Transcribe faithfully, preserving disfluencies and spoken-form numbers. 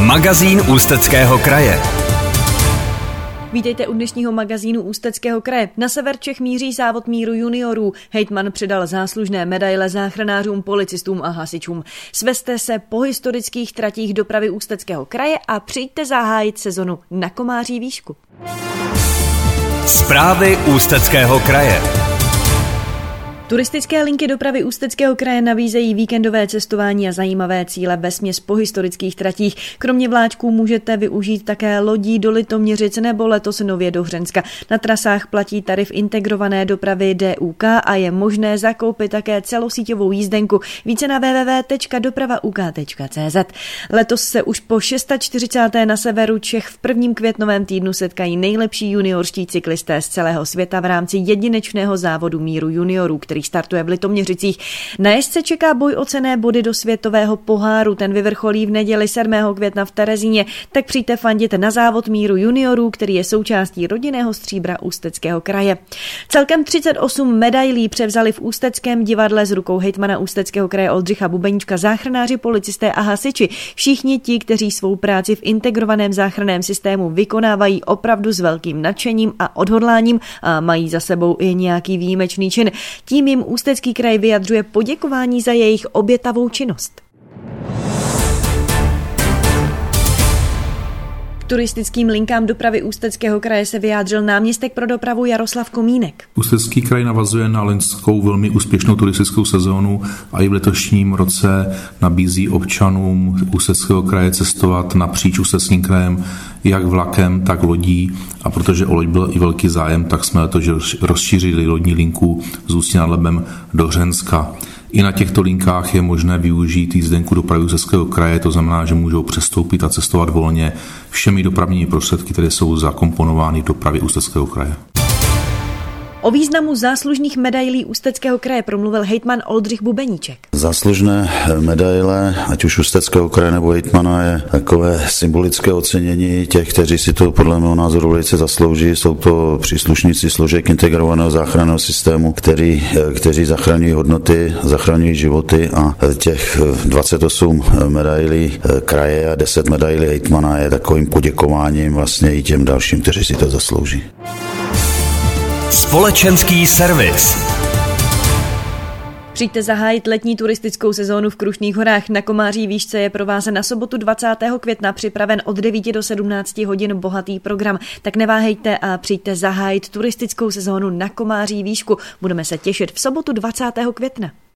Magazín Ústeckého kraje. Vítejte u dnešního magazínu Ústeckého kraje. Na sever Čech míří závod míru juniorů. Hejtman předal záslužné medaile záchranářům, policistům a hasičům. Svezte se po historických tratích dopravy Ústeckého kraje a přijďte zahájit sezonu na Komáří výšku. Zprávy Ústeckého kraje. Turistické linky dopravy Ústeckého kraje nabízejí víkendové cestování a zajímavé cíle vesměs po historických tratích. Kromě vláčků můžete využít také lodí do Litoměřic nebo letos nově do Hřenska. Na trasách platí tarif integrované dopravy D U K a je možné zakoupit také celosíťovou jízdenku. Více na w w w tečka doprava u k tečka c z. Letos se už po čtyřicáté šesté na severu Čech v prvním květnovém týdnu setkají nejlepší juniorští cyklisté z celého světa v rámci jedinečného závodu míru juniorů, který startuje v Litoměřicích. Na jezdce čeká boj o cenné body do světového poháru. Ten vyvrcholí v neděli sedmého května v Terezíně. Tak přijďte fandit na závod míru juniorů, který je součástí rodinného stříbra Ústeckého kraje. Celkem třicet osm medailí převzali v Ústeckém divadle z rukou hejtmana Ústeckého kraje Oldřicha Bubeníčka záchranáři, policisté a hasiči. Všichni ti, kteří svou práci v integrovaném záchranném systému vykonávají opravdu s velkým nadšením a odhodláním a mají za sebou i nějaký výjimečný čin. Tím jim Ústecký kraj vyjadřuje poděkování za jejich obětavou činnost. K turistickým linkám dopravy Ústeckého kraje se vyjádřil náměstek pro dopravu Jaroslav Komínek. Ústecký kraj navazuje na loňskou velmi úspěšnou turistickou sezónu a i v letošním roce nabízí občanům Ústeckého kraje cestovat napříč Ústeckým krajem jak vlakem, tak lodí. A protože o loď byl i velký zájem, tak jsme letos rozšířili lodní linku z Ústí nad Labem do Hřenska. I na těchto linkách je možné využít jízdenku dopravy Ústeckého kraje, to znamená, že můžou přestoupit a cestovat volně všemi dopravními prostředky, které jsou zakomponovány v dopravě Ústeckého kraje. O významu záslužných medailí Ústeckého kraje promluvil hejtman Oldřich Bubeníček. Záslužné medaile, ať už Ústeckého kraje nebo hejtmana, je takové symbolické ocenění těch, kteří si to podle mého názoru velice zaslouží. Jsou to příslušníci složek integrovaného záchranného systému, který, kteří zachraňují hodnoty, zachraňují životy, a těch dvacet osm medailí kraje a deset medailí hejtmana je takovým poděkováním vlastně i těm dalším, kteří si to zaslouží. Společenský servis. Přijďte zahájit letní turistickou sezónu v Krušných horách. Na Komáří výšce je pro vás na sobotu dvacátého května připraven od devíti do sedmnácti hodin bohatý program. Tak neváhejte a přijďte zahájit turistickou sezónu na Komáří výšku. Budeme se těšit v sobotu dvacátého května.